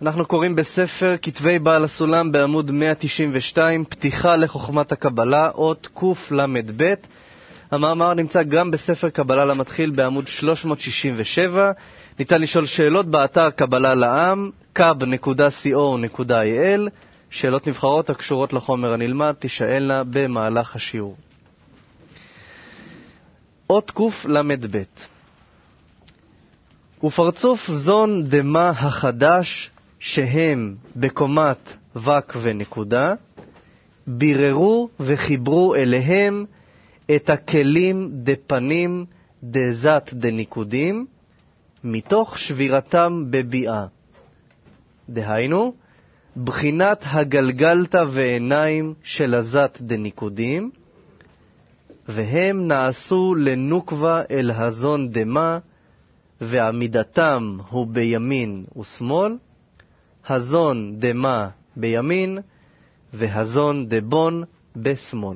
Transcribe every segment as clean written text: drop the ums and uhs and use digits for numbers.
אנחנו קוראים בספר כתבי בעל הסולם בעמוד 192, פתיחה לחוכמת הקבלה, אות קל"ב. המאמר נמצא גם בספר קבלה למתחיל בעמוד 367. ניתן לשאול שאלות באתר קבלה לעם, kab.co.il. שאלות נבחרות הקשורות לחומר הנלמד תשאלנה במהלך השיעור. אות קל"ב. ופרצוף זון דמה החדש שהם בקומת וק ונקודה, ביררו וחיברו אליהם את הכלים דפנים דזת דניקודים, מתוך שבירתם בביאה. דהיינו, בחינת הגלגלת ועיניים של הזת דניקודים, והם נעשו לנוקבה אל הזון דמה, ועמידתם הוא בימין ושמאל, הזון דמה בימין, והזון דבון בשמאל.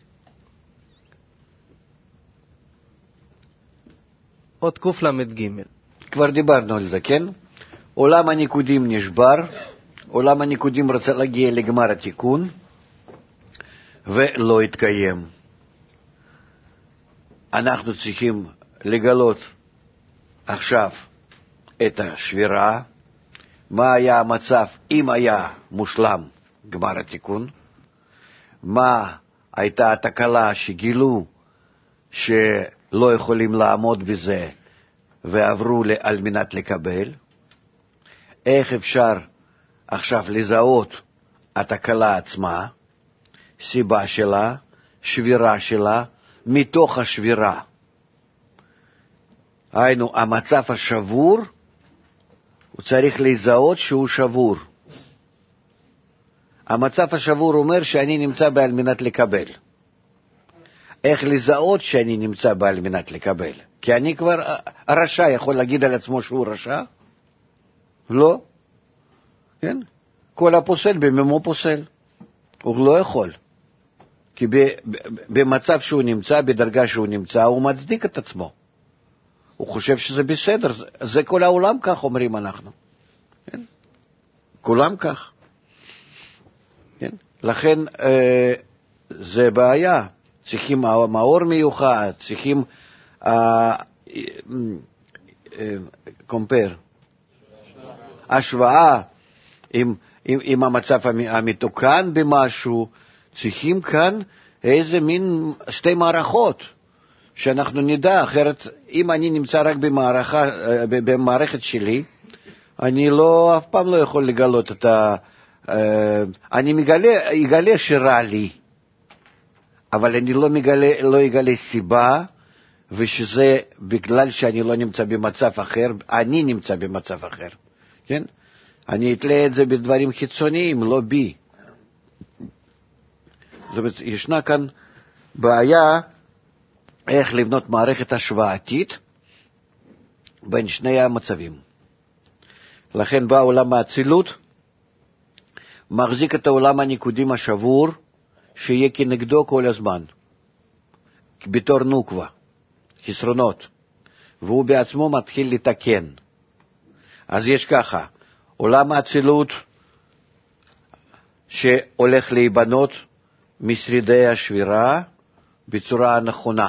עוד קל"ג. כבר דיברנו על זה, כן? עולם הניקודים נשבר, עולם הניקודים רוצה להגיע לגמר התיקון, ולא התקיים. אנחנו צריכים לגלות עכשיו את השבירה, מה היה המצב אם היה מושלם גמר התיקון, מה הייתה התקלה שגילו שלא יכולים לעמוד בזה ועברו על מנת לקבל, איך אפשר עכשיו לזהות התקלה עצמה, סיבה שלה, שבירה שלה, מתוך השבירה. היינו, המצב השבור, הוא צריך לזהות שהוא שבור. המצב השבור אומר שאני נמצא בעל מנת לקבל. איך לזהות שאני נמצא בעל מנת לקבל? כי אני כבר, הרשע יכול להגיד על עצמו שהוא רשע? לא. כן? כל הפוסל בממו פוסל. הוא לא יכול. כי במצב שהוא נמצא, בדרגה שהוא נמצא, הוא מצדיק את עצמו. הוא חושב שזה בסדר. זה כל העולם כך אומרים אנחנו. כן? כולם כך. כן? לכן זה בעיה. צריכים מאור מיוחד, צריכים קומפר, השוואה עם המצב המתוקן במשהו. צריכים כאן איזה מין שתי מערכות שאנחנו נדע, אחרת אם אני נמצא רק במערכת שלי, אני אף פעם לא יכול לגלות את אני אגלה שרע לי, אבל אני לא אגלה סיבה, ושזה בגלל שאני לא נמצא במצב אחר, אני נמצא במצב אחר, כן? אני אתלה את זה בדברים חיצוניים, לא בי. זאת אומרת, ישנה כאן בעיה איך לבנות מערכת השוואתית בין שני המצבים. לכן בא עולם האצילות, מחזיק את העולם הניקודים השבור, שיהיה כנגדו כל הזמן, בתור נוקבה, חסרונות, והוא בעצמו מתחיל לתקן. אז יש ככה, עולם האצילות שהולך להיבנות משרידי השבירה בצורה הנכונה,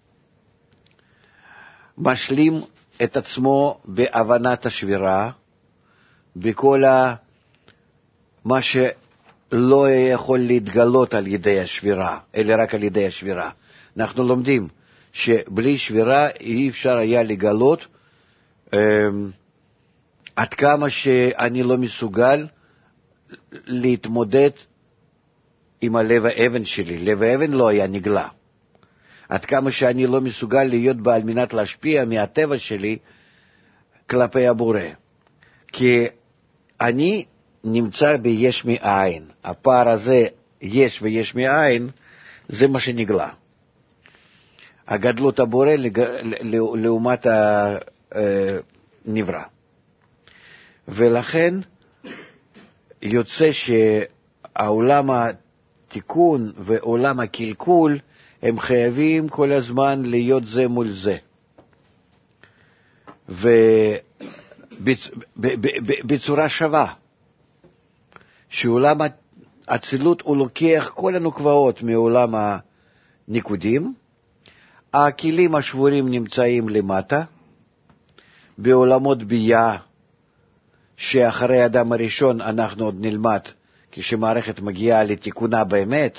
משלים את עצמו בהבנת השבירה, בכל מה שלא יכול להתגלות על ידי השבירה, אלא רק על ידי השבירה. אנחנו לומדים שבלי שבירה אי אפשר היה לגלות עד כמה שאני לא מסוגל להתמודד עם הלב האבן שלי. לב האבן לא היה נגלה. עד כמה שאני לא מסוגל להיות בה על מנת להשפיע מהטבע שלי כלפי הבורא. כי אני נמצא ביש מאין. הפער הזה, יש ויש מאין, זה מה שנגלה. הגדלות הבורא לעומת הנברא. ולכן יוצא שהעולם התיקון ועולם הקלקול הם חייבים כל הזמן להיות זה מול זה. ובצורה שווה. שעולם האצילות הוא לוקח כל הנוקבעות מעולם הניקודים, הכלים השבורים נמצאים למטה, בעולמות בייה, שאחרי האדם הראשון אנחנו עוד נלמד, כשמערכת מגיעה לתיקונה באמת,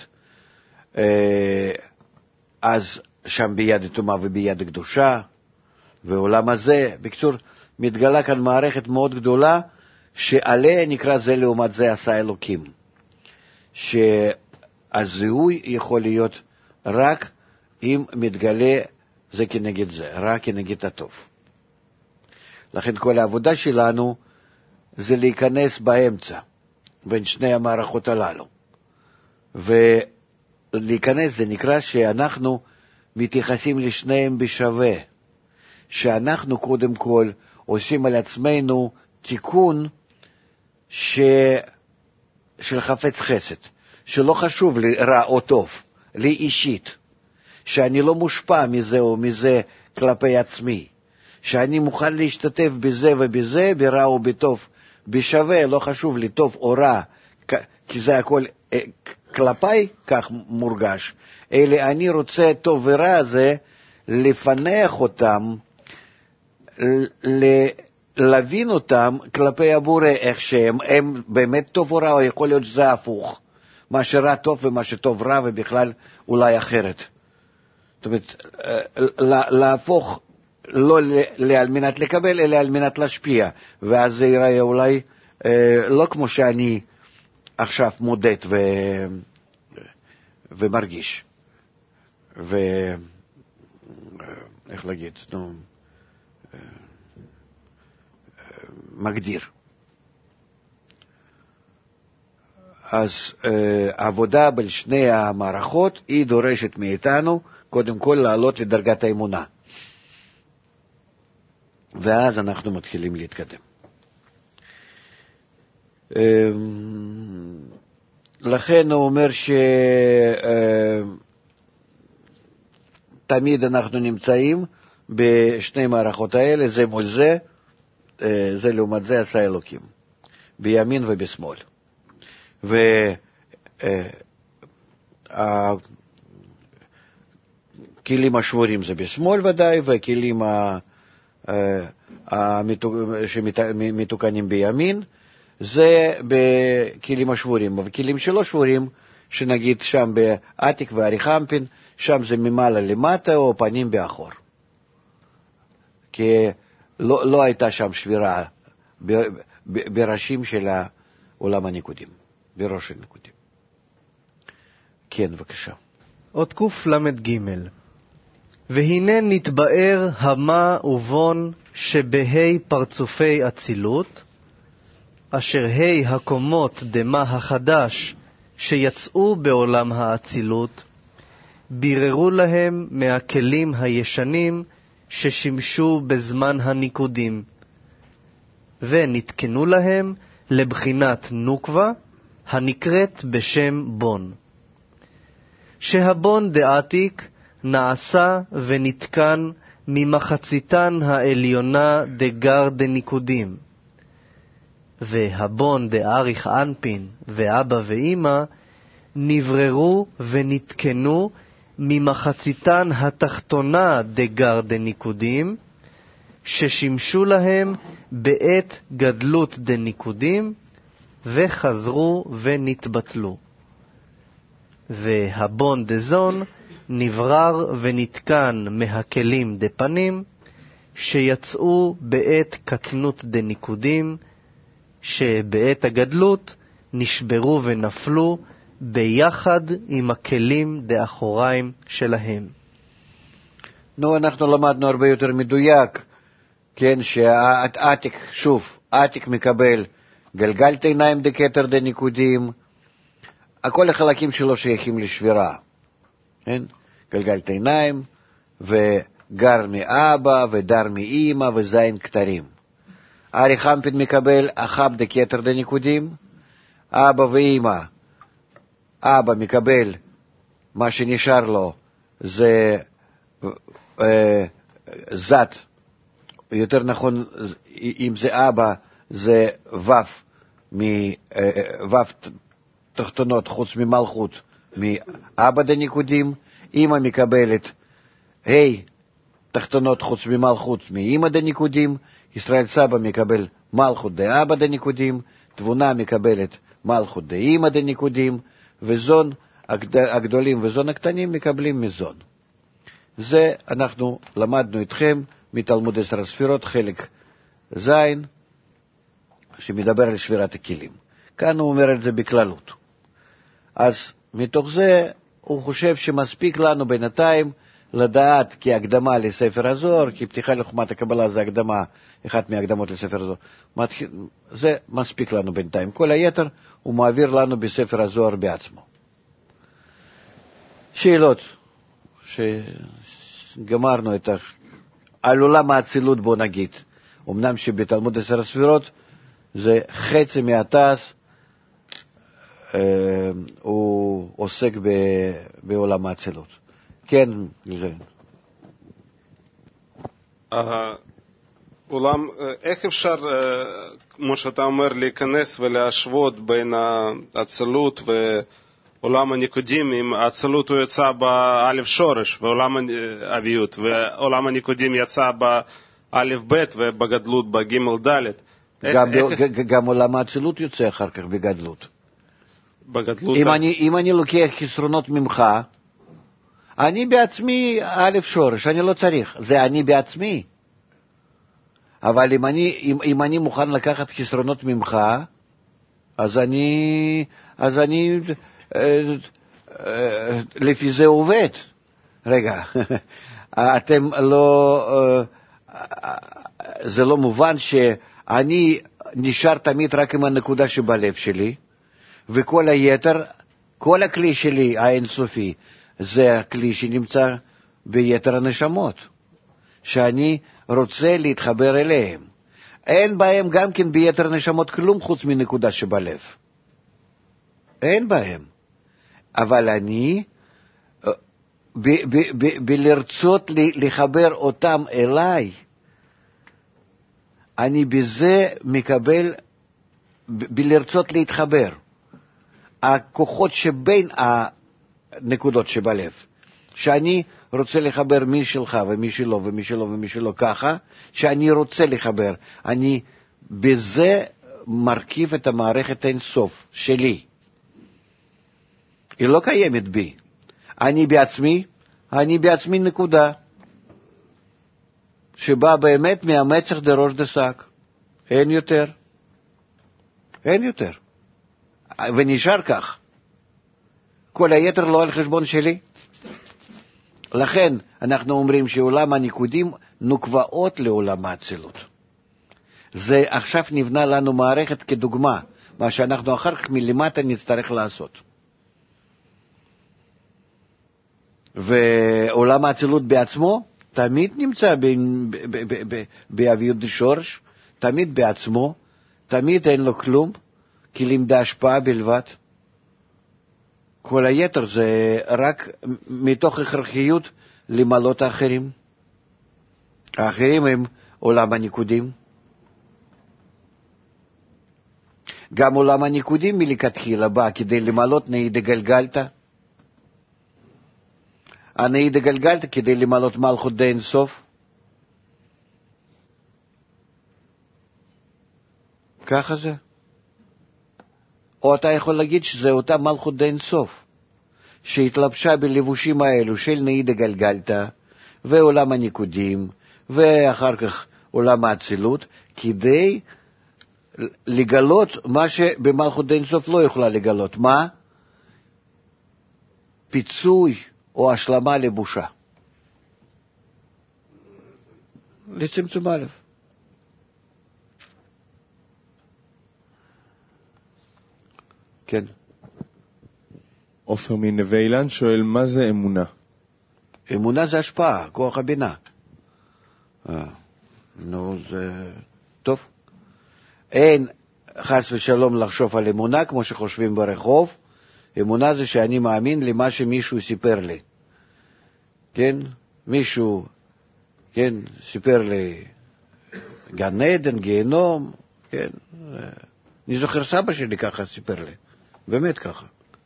אז שם ביד טומאה וביד קדושה, ועולם הזה, בקיצור, מתגלה כאן מערכת מאוד גדולה, שעליה נקרא זה לעומת זה עשה אלוקים. שהזיהוי יכול להיות רק אם מתגלה זה כנגד זה, רק כנגד הטוב. לכן כל העבודה שלנו זה להיכנס באמצע, בין שני המערכות הללו. ולהיכנס זה נקרא שאנחנו מתייחסים לשניהם בשווה, שאנחנו קודם כל עושים על עצמנו תיקון של חפץ חסד, שלא חשוב לי רע או טוב, לי אישית, שאני לא מושפע מזה או מזה כלפי עצמי, שאני מוכן להשתתף בזה ובזה, ברע או בטוב, בשווה, לא חשוב לי טוב או רע, כי זה הכל כלפי כך מורגש, אלא אני רוצה טוב ורע הזה, לפנח אותם, להבין אותם כלפי הבורא, איך שהם באמת טוב או רע, או יכול להיות שזה הפוך, מה שרע טוב ומה שטוב רע, ובכלל אולי אחרת. זאת אומרת, להפוך לא על מנת לקבל, אלא על מנת להשפיע, ואז זה ייראה אולי לא כמו שאני עכשיו מודד ומרגיש, איך להגיד, מגדיר. אז העבודה בין שני המערכות היא דורשת מאיתנו קודם כל לעלות לדרגת האמונה, ואז אנחנו מתחילים להתקדם. לכן הוא אומר שתמיד אנחנו נמצאים בשני מערכות האלה, זה מול זה, זה לעומת זה עשה אלוקים, בימין ובשמאל. והכלים השבורים זה בשמאל ודאי, והכלים שמתוקנים בימין זה בכלים השבורים, וכלים שלא שבורים, שנגיד שם בעתיק ואריכמפין, שם זה ממעלה למטה או פנים באחור, כי לא הייתה שם שבירה בראשים של עולם הניקודים, בראש הניקודים. כן, בבקשה. עוד קל"ג. והנה נתבאר המה ובון שבהי פרצופי אצילות, אשר הי הקומות דמה החדש שיצאו בעולם האצילות, ביררו להם מהכלים הישנים ששימשו בזמן הניקודים, ונתקנו להם לבחינת נוקבה הנקראת בשם בון. שהבון דעתיק נעשה ונתקן ממחציתן העליונה דגר דניקודים, והבון דאריך אנפין ואבא ואמא נבררו ונתקנו ממחציתן התחתונה דגר דניקודים, ששימשו להם בעת גדלות דניקודים, וחזרו ונתבטלו. והבון דזון נברר ונתקן מהכלים דפנים, שיצאו בעת קטנות דניקודים, שבעת הגדלות נשברו ונפלו ביחד עם הכלים דאחוריים שלהם. אנחנו למדנו הרבה יותר מדויק, כן, שהעתיק, שוב, עתיק מקבל גלגל עיניים דקטר דניקודים, הכל החלקים שלו שייכים לשבירה, כן? גלגל עיניים וגר מאבא ודר מאמא וזין כתרים. ארי חמפין מקבל אחב דקטר דניקודים, אבא ואמא, אבא מקבל מה שנשאר לו זה זת, יותר נכון אם זה אבא זה וף מו' תחתונות חוץ ממלכות מאבא דניקודים, אמא מקבלת ה' תחתונות חוץ ממלכות מאמא דניקודים, ישראל סבא מקבל מלכות דאבא דניקודים, תבונה מקבלת מלכות דאמא דניקודים, וזון הגדולים וזון הקטנים מקבלים מזון. זה אנחנו למדנו איתכם מתלמוד 10 ספירות, חלק ז', שמדבר על שבירת הכלים. כאן הוא אומר את זה בכללות. אז מתוך זה הוא חושב שמספיק לנו בינתיים לדעת כהקדמה לספר הזוהר, כי פתיחה לחוכמת הקבלה זה הקדמה, אחת מהקדמות לספר הזוהר. זה מספיק לנו בינתיים. כל היתר הוא מעביר לנו בספר הזוהר בעצמו. שאלות שגמרנו את על עולם האצילות, בוא נגיד. אמנם שבתלמוד 10 ספירות זה חצי מהתעש, הוא עוסק בעולם האצילות. כן, זה. עולם, איך אפשר, כמו שאתה אומר, להיכנס ולהשוות בין האצילות ועולם הניקודים, אם האצילות הוא יצא באלף שורש, ועולם האביות, ועולם הניקודים יצא באלף בית, ובגדלות בגימל דלת. גם עולם האצילות יוצא אחר כך בגדלות. בגדלות. אם אני לוקח חסרונות ממך, אני בעצמי א' שורש, אני לא צריך, זה אני בעצמי. אבל אם אני מוכן לקחת חסרונות ממך, אז אני לפי זה עובד. רגע, אתם לא, זה לא מובן שאני נשאר תמיד רק עם הנקודה שבלב שלי, וכל היתר, כל הכלי שלי האינסופי, זה הכלי שנמצא ביתר הנשמות, שאני רוצה להתחבר אליהם. אין בהם גם כן ביתר הנשמות כלום חוץ מנקודה שבלב. אין בהם. אבל אני, בלרצות לחבר אותם אליי, אני בזה מקבל, בלרצות להתחבר. הכוחות שבין הנקודות שבלב, שאני רוצה לחבר מי שלך ומי שלו ומי שלו ומי שלו ככה, שאני רוצה לחבר, אני בזה מרכיב את המערכת האינסוף שלי. היא לא קיימת בי. אני בעצמי נקודה, שבא באמת מהמצח דראש דשק. אין יותר. אין יותר. ונשאר כך. כל היתר לא על חשבון שלי. לכן אנחנו אומרים שעולם הניקודים נוקבעות לעולם האצילות. זה עכשיו נבנה לנו מערכת כדוגמה, מה שאנחנו אחר כך מלמטה נצטרך לעשות. ועולם האצילות בעצמו תמיד נמצא באביות דשורש, תמיד בעצמו, תמיד אין לו כלום, כי לימדה השפעה בלבד. כל היתר זה רק מתוך הכרחיות למלות האחרים. האחרים הם עולם הניקודים. גם עולם הניקודים מלכתחילה בא כדי למלות נאי דגלגלתא. הנאי דגלגלתא כדי למלות מלכות דאין סוף. ככה זה. או אתה יכול להגיד שזה אותה מלכות דאין סוף, שהתלבשה בלבושים האלו של נאי דגלגלתא ועולם הניקודים, ואחר כך עולם האצילות, כדי לגלות מה שבמלכות דאין סוף לא יכולה לגלות. מה? פיצוי או השלמה לבושה. לצמצום א'. כן. עופר מנווה אילן שואל, מה זה אמונה? אמונה זה השפעה, כוח הבינה. נו, זה טוב. אין חס ושלום לחשוב על אמונה כמו שחושבים ברחוב. אמונה זה שאני מאמין למה שמישהו סיפר לי. כן? מישהו, כן, סיפר לי גן עדן, גיהנום, כן? אני זוכר סבא שלי ככה סיפר לי, באמת ככה.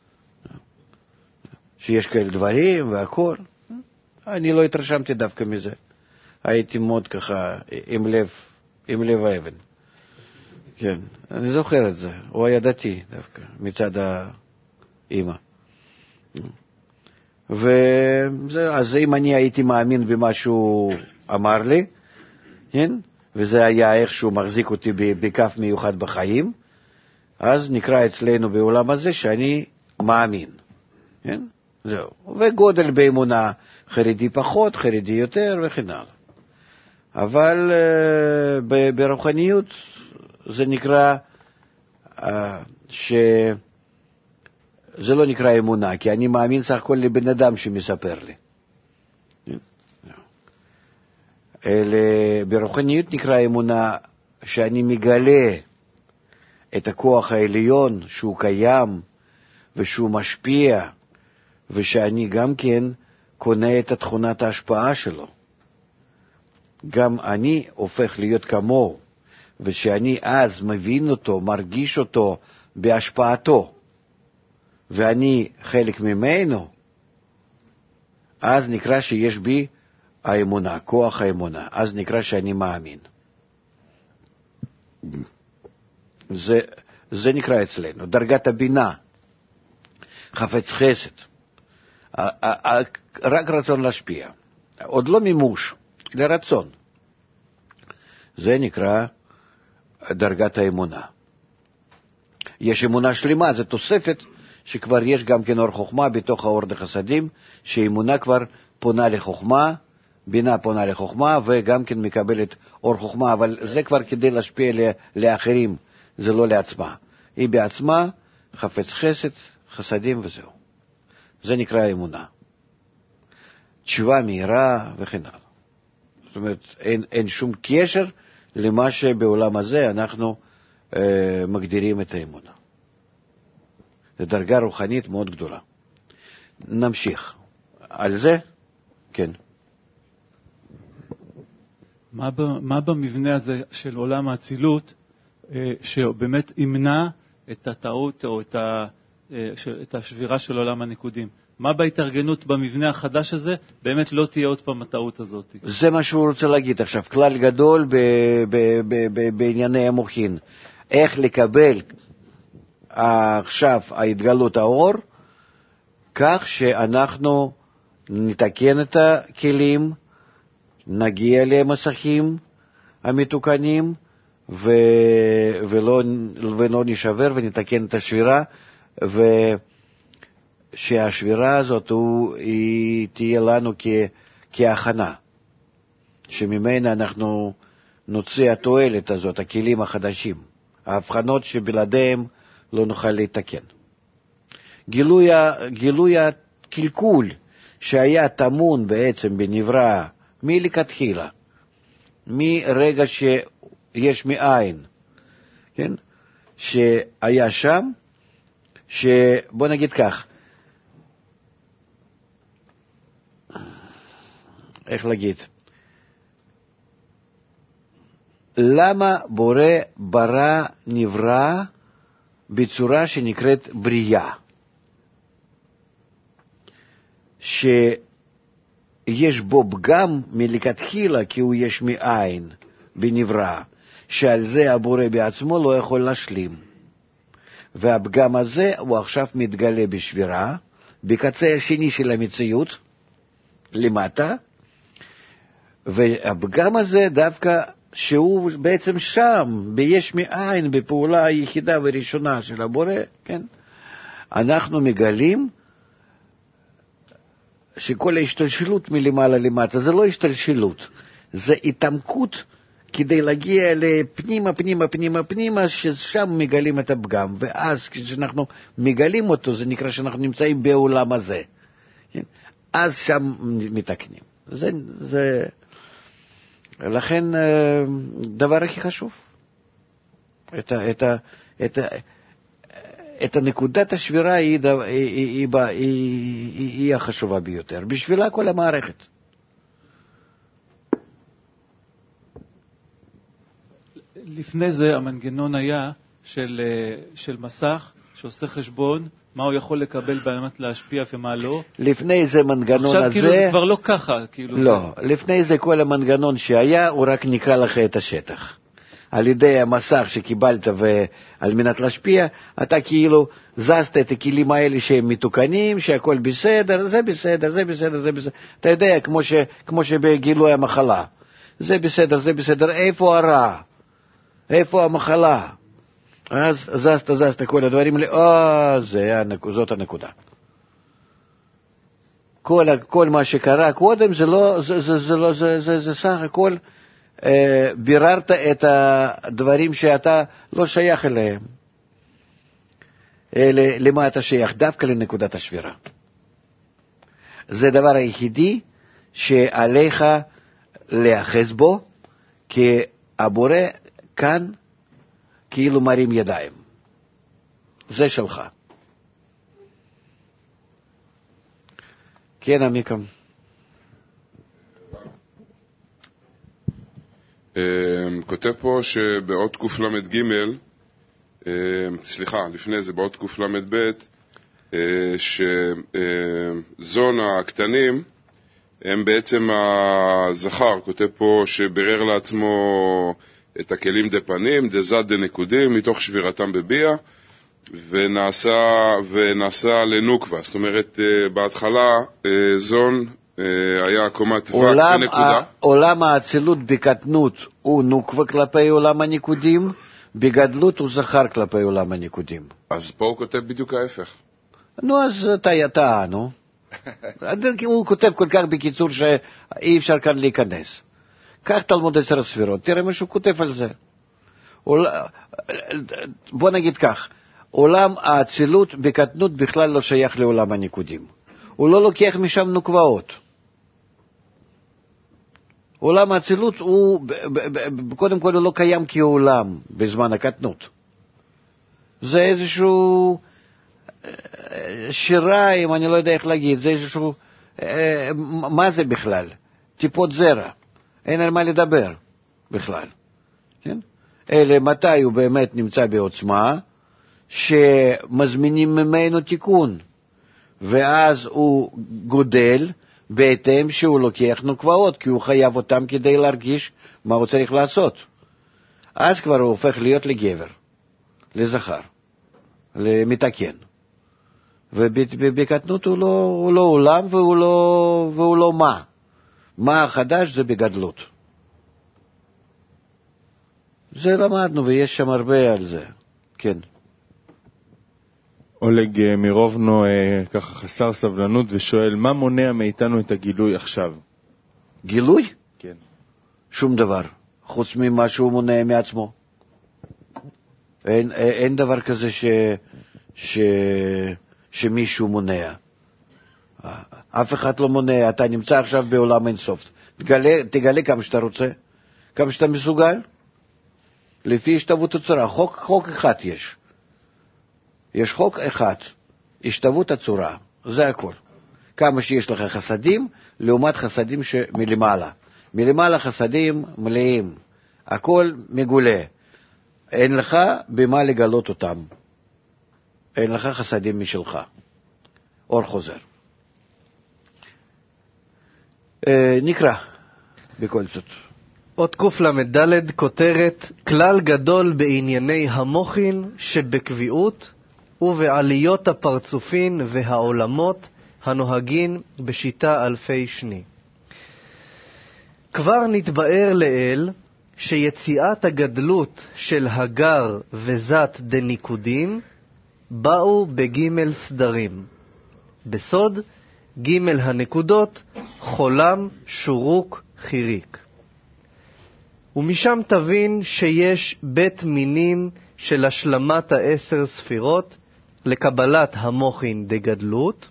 שיש כאלה דברים והכל. אני לא התרשמתי דווקא מזה. הייתי מאוד ככה עם לב האבן. כן, אני זוכר את זה. הוא היה דתי דווקא, מצד האמא. אז אם אני הייתי מאמין במה שהוא אמר לי, כן? וזה היה איכשהו מחזיק אותי בכף מיוחד בחיים, אז נקרא אצלנו בעולם הזה שאני מאמין. כן? זהו. וגודל באמונה, חרדי פחות, חרדי יותר וכן הלאה. אבל ברוחניות זה נקרא, שזה לא נקרא אמונה, כי אני מאמין סך הכל לבן אדם שמספר לי. ברוחניות נקרא אמונה שאני מגלה את הכוח העליון שהוא קיים ושהוא משפיע, ושאני גם כן קונה את תכונת ההשפעה שלו. גם אני הופך להיות כמוהו, ושאני אז מבין אותו, מרגיש אותו בהשפעתו, ואני חלק ממנו, אז נקרא שיש בי האמונה, כוח האמונה, אז נקרא שאני מאמין. זה נקרא אצלנו, דרגת הבינה, חפץ חסד, רק רצון להשפיע, עוד לא מימוש, לרצון. זה נקרא דרגת האמונה. יש אמונה שלמה, זה תוספת שכבר יש גם כן אור חוכמה בתוך האור דחסדים, שאמונה כבר פונה לחוכמה, בינה פונה לחוכמה, וגם כן מקבלת אור חוכמה, אבל זה כבר כדי להשפיע לאחרים, זה לא לעצמה. היא בעצמה חפץ חסד, חסדים וזהו. זה נקרא אמונה. תשובה מהירה וכן הלאה. זאת אומרת, אין שום קשר למה שבעולם הזה אנחנו מגדירים את האמונה. זו דרגה רוחנית מאוד גדולה. נמשיך. על זה? כן. מה במבנה הזה של עולם האצילות שבאמת ימנע את הטעות או את השבירה של עולם הניקודים? מה בהתארגנות במבנה החדש הזה באמת לא תהיה עוד פעם הטעות הזאת? זה מה שהוא רוצה להגיד עכשיו, כלל גדול בענייני המוחין. איך לקבל עכשיו ההתגלות האור, כך שאנחנו נתקן את הכלים, נגיע למסכים המתוקנים, ולא נשבר ונתקן את השבירה, שהשבירה הזאת היא תהיה לנו כהכנה, שממנה אנחנו נוציא התועלת הזאת, הכלים החדשים, ההבחנות שבלעדיהם לא נוכל להתקן. גילוי הקלקול שהיה טמון בעצם בנברא מלכתחילה, מרגע שיש מאין, כן? שהיה שם, שבוא נגיד כך, איך להגיד? למה בורא ברא נברא בצורה שנקראת בריאה? שיש בו פגם מלכתחילה, כי הוא יש מאין בנברא, שעל זה הבורא בעצמו לא יכול להשלים. והפגם הזה הוא עכשיו מתגלה בשבירה, בקצה השני של המציאות, למטה, והפגם הזה דווקא שהוא בעצם שם, ביש מאין, בפעולה היחידה וראשונה של הבורא, כן? אנחנו מגלים שכל ההשתלשלות מלמעלה למטה, זה לא השתלשלות, זה התעמקות כדי להגיע לפנימה, פנימה, פנימה, פנימה, ששם מגלים את הפגם, ואז כשאנחנו מגלים אותו, זה נקרא שאנחנו נמצאים בעולם הזה. כן? אז שם מתקנים. לכן, דבר הכי חשוב, את הנקודת השבירה היא החשובה ביותר, בשבילה כל המערכת. לפני זה המנגנון היה של מסך שעושה חשבון, מה הוא יכול לקבל על מנת להשפיע ומה לא. לפני זה מנגנון הזה... עכשיו כאילו זה כבר לא ככה. לא, לפני זה כל המנגנון שהיה, הוא רק נקרא לך את השטח. על ידי המסך שקיבלת ועל מנת להשפיע, אתה כאילו זזת את הכלים האלה שהם מתוקנים, שהכל בסדר, זה בסדר, זה בסדר, זה בסדר. אתה יודע, כמו שבגילוי המחלה. זה בסדר, זה בסדר, איפה הרע? איפה המחלה? אז זזת כל הדברים, זאת הנקודה. כל מה שקרה קודם זה סך הכל ביררת את הדברים שאתה לא שייך אליהם. למה אתה שייך? דווקא לנקודת השבירה. זה הדבר היחידי שעליך להיאחז בו, כי הבורא כאן כאילו מרים ידיים. זה שלך. כן, עמיקם. כותב פה שבאות קל"ג, סליחה, לפני זה באות קל"ב, שזון הקטנים הם בעצם הזכר. כותב פה שברר לעצמו את הכלים דפנים, דזת דנקודים, מתוך שבירתם בביע, ונעשה לנוקבה. זאת אומרת, בהתחלה זון היה קומת ונקודה. עולם האצילות בקטנות הוא נוקבה כלפי עולם הניקודים, בגדלות הוא זכר כלפי עולם הניקודים. אז פה הוא כותב בדיוק ההפך. נו, אז אתה, נו. הוא כותב כל כך בקיצור שאי אפשר כאן להיכנס. קח תלמוד 10 הספירות, תראה מה שהוא כותב על זה. בוא נגיד כך, עולם האצילות בקטנות בכלל לא שייך לעולם הניקודים. הוא לא לוקח משם נוקבאות. עולם האצילות הוא, קודם כל הוא לא קיים כעולם בזמן הקטנות. זה איזשהו שירה, אם אני לא יודע איך להגיד, זה איזשהו, מה זה בכלל? טיפות זרע. אין על מה לדבר בכלל. כן? אלא מתי הוא באמת נמצא בעוצמה, שמזמינים ממנו תיקון, ואז הוא גודל בהתאם שהוא לוקח נוקבאות, כי הוא חייב אותם כדי להרגיש מה הוא צריך לעשות. אז כבר הוא הופך להיות לגבר, לזכר, למתקן. ובקטנות הוא לא עולם והוא לא מה. מה החדש זה בגדלות. זה למדנו ויש שם הרבה על זה. כן. אולג מירובנו ככה חסר סבלנות ושואל, מה מונע מאיתנו את הגילוי עכשיו? גילוי? כן. שום דבר, חוץ ממה שהוא מונע מעצמו. אין דבר כזה שמישהו מונע. אף אחד לא מונע, אתה נמצא עכשיו בעולם אינסוף. תגלה כמה שאתה רוצה, כמה שאתה מסוגל. לפי השתוות הצורה, חוק אחד יש. יש חוק אחד, השתוות הצורה, זה הכל. כמה שיש לך חסדים, לעומת חסדים מלמעלה. מלמעלה חסדים מלאים, הכל מגולה. אין לך במה לגלות אותם. אין לך חסדים משלך. אור חוזר. נקרא בכל זאת. עוד קל"ד כותרת, כלל גדול בענייני המוחין שבקביעות ובעליות הפרצופין והעולמות הנוהגין בשיטה אלפי שני. כבר נתבאר לאל שיציאת הגדלות של הגר וזת דניקודים באו בג' סדרים. בסוד ג' הנקודות חולם שורוק חיריק. ומשם תבין שיש בית מינים של השלמת 10 ספירות לקבלת המוחין דגדלות.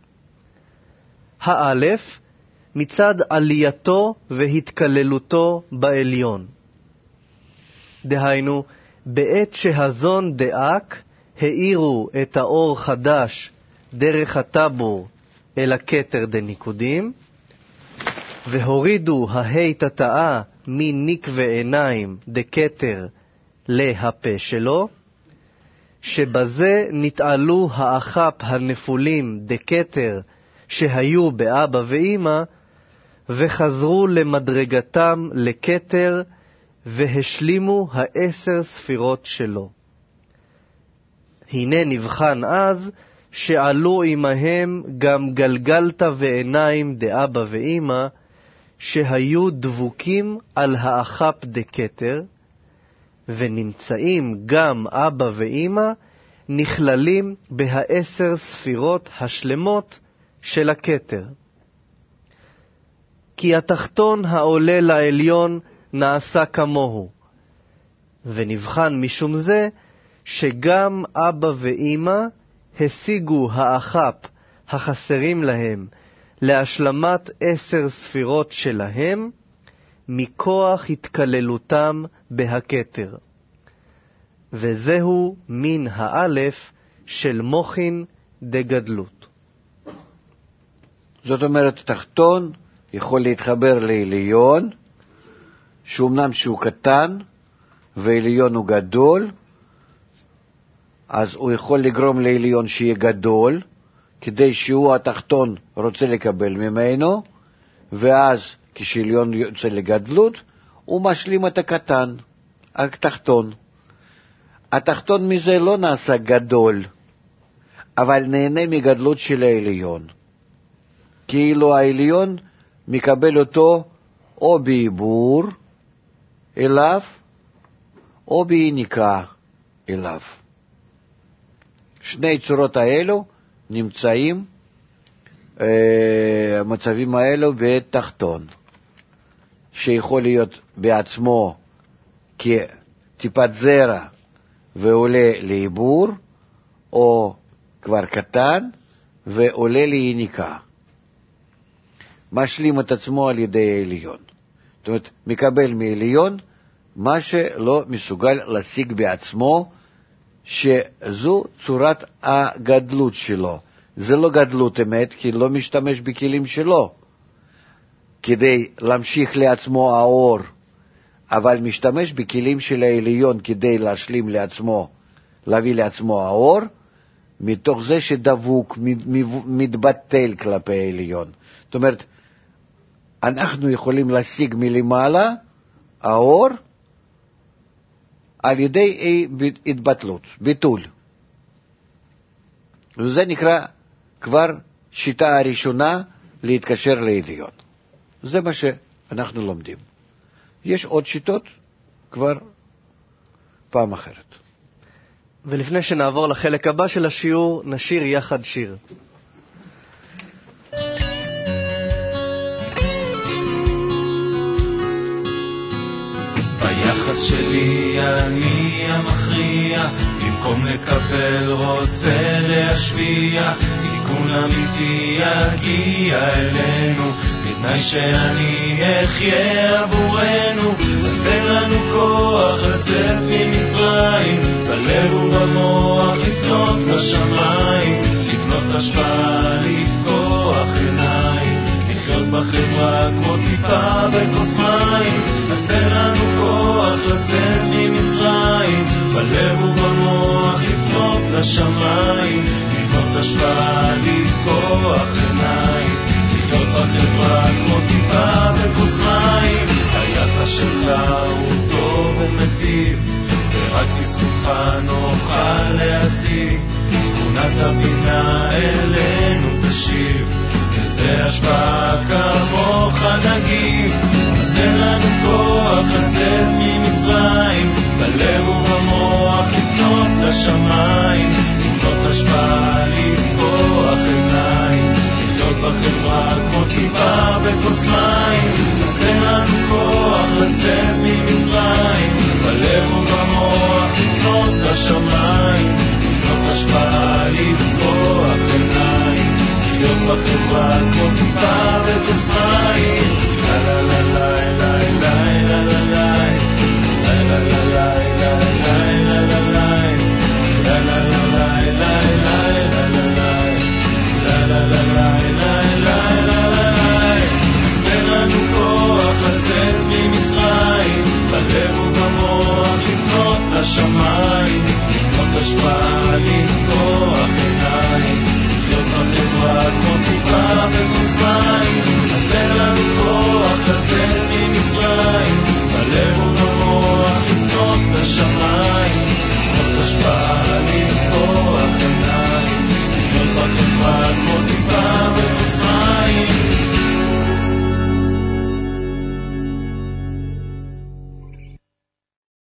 האלף, מצד עלייתו והתקללותו בעליון. דהיינו, בעת שהזון דאק, האירו את האור חדש דרך הטבור אל הכתר דניקודים, והורידו ההי תתאה מניק ועיניים דכתר להפה שלו, שבזה נתעלו האחפ הנפולים דקטר שהיו באבא ואמא, וחזרו למדרגתם לקטר, והשלימו 10 ספירות שלו. הנה נבחן אז, שעלו עמהם גם גלגלת ועיניים דאבא ואמא, שהיו דבוקים על האחפ דקטר, ונמצאים גם אבא ואמא, נכללים ב10 ספירות השלמות של הכתר. כי התחתון העולה לעליון נעשה כמוהו, ונבחן משום זה שגם אבא ואמא השיגו האחפ החסרים להם להשלמת 10 ספירות שלהם, מכוח התקללותם בהכתר. וזהו מן האלף של מוחין דגדלות. זאת אומרת, תחתון יכול להתחבר לעליון, שאומנם שהוא קטן, ועליון הוא גדול, אז הוא יכול לגרום לעליון שיהיה גדול, כדי שהוא התחתון רוצה לקבל ממנו, ואז כשעליון יוצא לגדלות, הוא משלים את הקטן, התחתון. התחתון מזה לא נעשה גדול, אבל נהנה מגדלות של העליון. כאילו העליון מקבל אותו או בעיבור אליו, או ביניקה אליו. שני צורות האלו נמצאים, המצבים האלו בתחתון, שיכול להיות בעצמו כטיפת זרע ועולה לעיבור, או כבר קטן ועולה ליניקה. משלים את עצמו על ידי העליון. זאת אומרת, מקבל מעליון מה שלא מסוגל להשיג בעצמו, שזו צורת הגדלות שלו. זה לא גדלות אמת, כי לא משתמש בכלים שלו כדי להמשיך לעצמו האור, אבל משתמש בכלים של העליון כדי להשלים לעצמו, להביא לעצמו האור, מתוך זה שדבוק, מתבטל כלפי העליון. זאת אומרת, אנחנו יכולים להשיג מלמעלה האור על ידי התבטלות, ביטול. וזה נקרא כבר שיטה הראשונה להתקשר לעליון. זה מה שאנחנו לומדים. יש עוד שיטות כבר פעם אחרת. ולפני שנעבור לחלק הבא של השיעור, נשיר יחד שיר. ביחס שלי אני המכריע, במקום לקבל רוצה להשפיע, תיקון אמיתי יגיע אלינו, בתנאי שאני אחיה עבורנו. אז תן לנו כוח לצאת ממצרים, בלב ובמוח לפנות לשמיים, לבנות השפעה, לפקוח עיניים, לחיות בחברה כמו טיפה בכוס מים. אז תן לנו כוח לצאת ממצרים, בלב ובמוח לפנות לשמיים, לבנות השפעה, לפקוח עיניים, לחיות בחברה כמו טיפה בכוס מים. היחס שלך הוא טוב ומטיב, ורק בזכותך נוכל להשיג, תכונת הבינה אלינו תשיב, יוצא השפעה כמוך נגיב. אז תן לנו כוח לצאת ממצרים, בלב ובמוח לפנות לשמיים, לבנות השפעה, לפקוח עיניים, לחיות בחברה כמו טיפה בכוס מים. אז תן לנו כוח לצאת ממצרים, בלב ובמוח לפנות לשמיים, לבנות השפעה, לפקוח עיניים, לחיות בחברה כמו טיפה בכוס מים.